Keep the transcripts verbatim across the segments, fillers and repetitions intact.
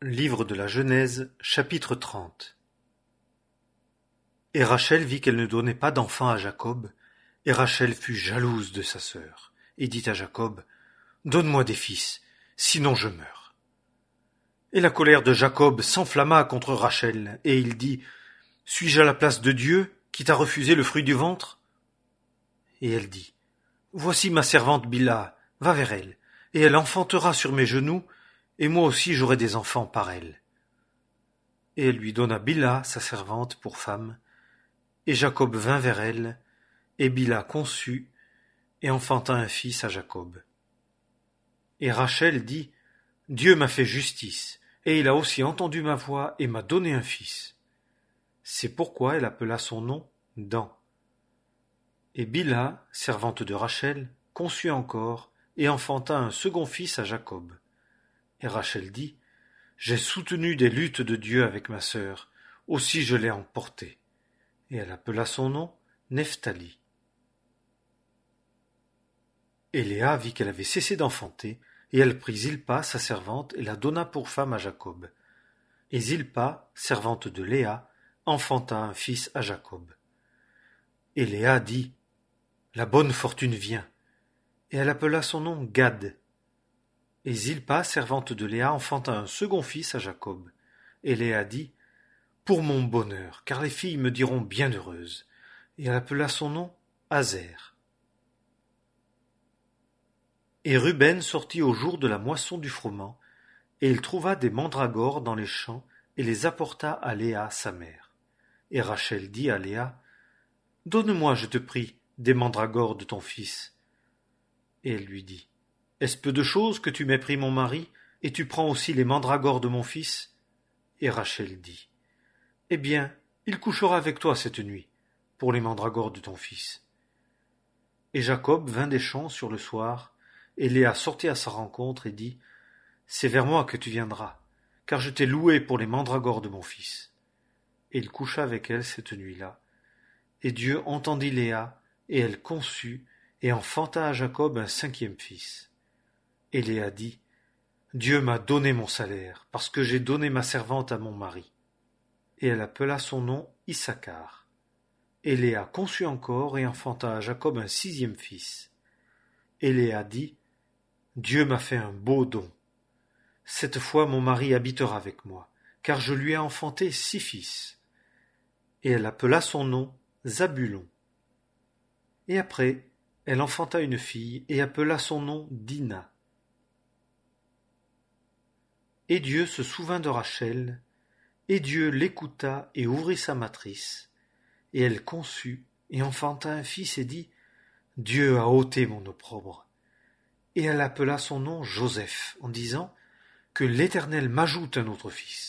Livre de la Genèse, chapitre trente. Et Rachel vit qu'elle ne donnait pas d'enfant à Jacob, et Rachel fut jalouse de sa sœur, et dit à Jacob, « Donne-moi des fils, sinon je meurs. » Et la colère de Jacob s'enflamma contre Rachel, et il dit, « Suis-je à la place de Dieu, qui t'a refusé le fruit du ventre ?» Et elle dit, « Voici ma servante Bilha, va vers elle, et elle enfantera sur mes genoux, et moi aussi j'aurai des enfants par elle. » Et elle lui donna Bilha, sa servante, pour femme, et Jacob vint vers elle, et Bilha conçut, et enfanta un fils à Jacob. Et Rachel dit, « Dieu m'a fait justice, et il a aussi entendu ma voix, et m'a donné un fils. » C'est pourquoi elle appela son nom Dan. Et Bilha, servante de Rachel, conçut encore, et enfanta un second fils à Jacob. Et Rachel dit, « J'ai soutenu des luttes de Dieu avec ma sœur, aussi je l'ai emporté. » Et elle appela son nom Nephtali. Et Léa vit qu'elle avait cessé d'enfanter, et elle prit Zilpa, sa servante, et la donna pour femme à Jacob. Et Zilpa, servante de Léa, enfanta un fils à Jacob. Et Léa dit, « La bonne fortune vient. » Et elle appela son nom Gad. Et Zilpa, servante de Léa, enfanta un second fils à Jacob. Et Léa dit, « Pour mon bonheur, car les filles me diront bienheureuse. » Et elle appela son nom Azer. Et Ruben sortit au jour de la moisson du froment, et il trouva des mandragores dans les champs, et les apporta à Léa, sa mère. Et Rachel dit à Léa, « Donne-moi, je te prie, des mandragores de ton fils. » Et elle lui dit, « Est-ce peu de chose que tu m'aies pris mon mari, et tu prends aussi les mandragores de mon fils ?» Et Rachel dit, « Eh bien, il couchera avec toi cette nuit, pour les mandragores de ton fils. » Et Jacob vint des champs sur le soir, et Léa sortit à sa rencontre et dit, « C'est vers moi que tu viendras, car je t'ai loué pour les mandragores de mon fils. » Et il coucha avec elle cette nuit-là. Et Dieu entendit Léa, et elle conçut, et enfanta à Jacob un cinquième fils. Et Léa dit, « Dieu m'a donné mon salaire, parce que j'ai donné ma servante à mon mari. » Et elle appela son nom Issacar. Et Léa conçut encore, et enfanta à Jacob un sixième fils. Et Léa dit, « Dieu m'a fait un beau don. Cette fois mon mari habitera avec moi, car je lui ai enfanté six fils. » Et elle appela son nom Zabulon. Et après, elle enfanta une fille, et appela son nom Dina. Et Dieu se souvint de Rachel, et Dieu l'écouta et ouvrit sa matrice. Et elle conçut, et enfanta un fils, et dit, « Dieu a ôté mon opprobre. » Et elle appela son nom Joseph, en disant, « Que l'Éternel m'ajoute un autre fils. »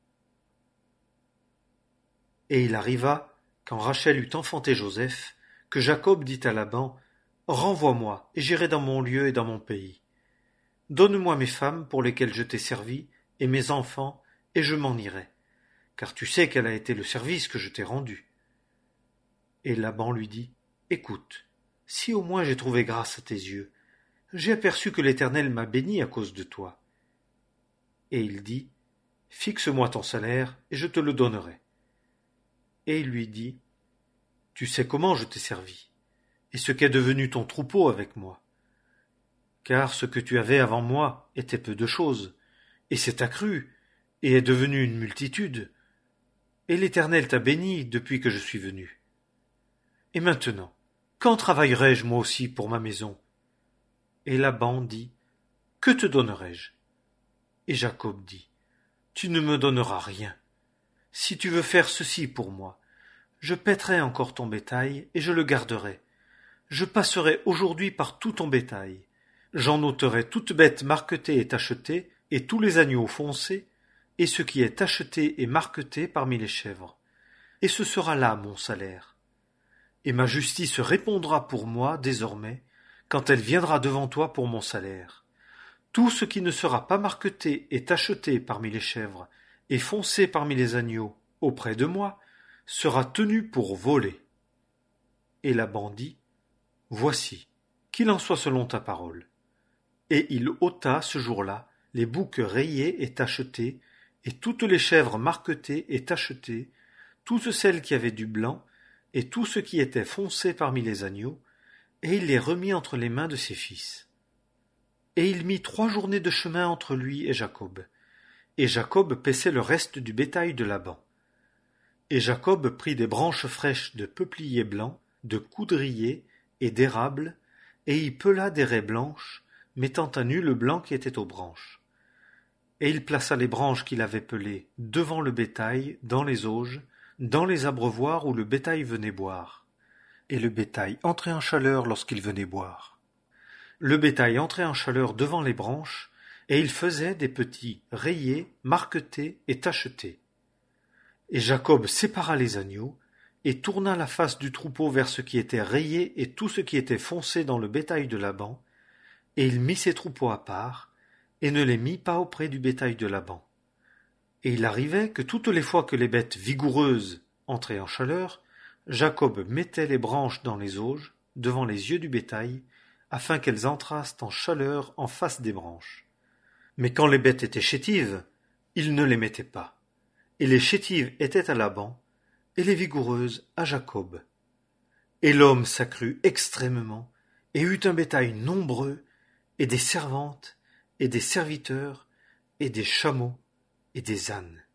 Et il arriva, quand Rachel eut enfanté Joseph, que Jacob dit à Laban, « Renvoie-moi, et j'irai dans mon lieu et dans mon pays. Donne-moi mes femmes pour lesquelles je t'ai servi, et mes enfants, et je m'en irai, car tu sais quel a été le service que je t'ai rendu. » Et Laban lui dit, « Écoute, si au moins j'ai trouvé grâce à tes yeux, j'ai aperçu que l'Éternel m'a béni à cause de toi. » Et il dit, « Fixe-moi ton salaire, et je te le donnerai. » Et il lui dit, « Tu sais comment je t'ai servi, et ce qu'est devenu ton troupeau avec moi. Car ce que tu avais avant moi était peu de choses, et s'est accru, et est devenu une multitude. Et l'Éternel t'a béni depuis que je suis venu. Et maintenant, quand travaillerai-je moi aussi pour ma maison ?» Et Laban dit, « Que te donnerai-je » Et Jacob dit, « Tu ne me donneras rien. Si tu veux faire ceci pour moi, je paîtrai encore ton bétail, et je le garderai. Je passerai aujourd'hui par tout ton bétail. J'en ôterai toute bête marquetée et tachetée, et tous les agneaux foncés, et ce qui est tacheté et marqueté parmi les chèvres. Et ce sera là mon salaire. Et ma justice répondra pour moi désormais, quand elle viendra devant toi pour mon salaire. Tout ce qui ne sera pas marqueté et tacheté parmi les chèvres, et foncé parmi les agneaux, auprès de moi, sera tenu pour volé. » Et Laban dit, « Voici, qu'il en soit selon ta parole. » Et il ôta ce jour-là les boucs rayés et tachetés, et toutes les chèvres marquetées et tachetées, toutes celles qui avaient du blanc, et tout ce qui était foncé parmi les agneaux, et il les remit entre les mains de ses fils. Et il mit trois journées de chemin entre lui et Jacob, et Jacob paissait le reste du bétail de Laban. Et Jacob prit des branches fraîches de peuplier blanc, de coudrier et d'érable, et y pela des raies blanches, mettant à nu le blanc qui était aux branches. Et il plaça les branches qu'il avait pelées devant le bétail, dans les auges, dans les abreuvoirs où le bétail venait boire. Et le bétail entrait en chaleur lorsqu'il venait boire. Le bétail entrait en chaleur devant les branches, et il faisait des petits rayés, marquetés et tachetés. Et Jacob sépara les agneaux, et tourna la face du troupeau vers ce qui était rayé et tout ce qui était foncé dans le bétail de Laban, et il mit ses troupeaux à part, et ne les mit pas auprès du bétail de Laban. Et il arrivait que toutes les fois que les bêtes vigoureuses entraient en chaleur, Jacob mettait les branches dans les auges, devant les yeux du bétail, afin qu'elles entrassent en chaleur en face des branches. Mais quand les bêtes étaient chétives, il ne les mettait pas. Et les chétives étaient à Laban, et les vigoureuses à Jacob. Et l'homme s'accrut extrêmement, et eut un bétail nombreux, et des servantes, et des serviteurs, et des chameaux, et des ânes.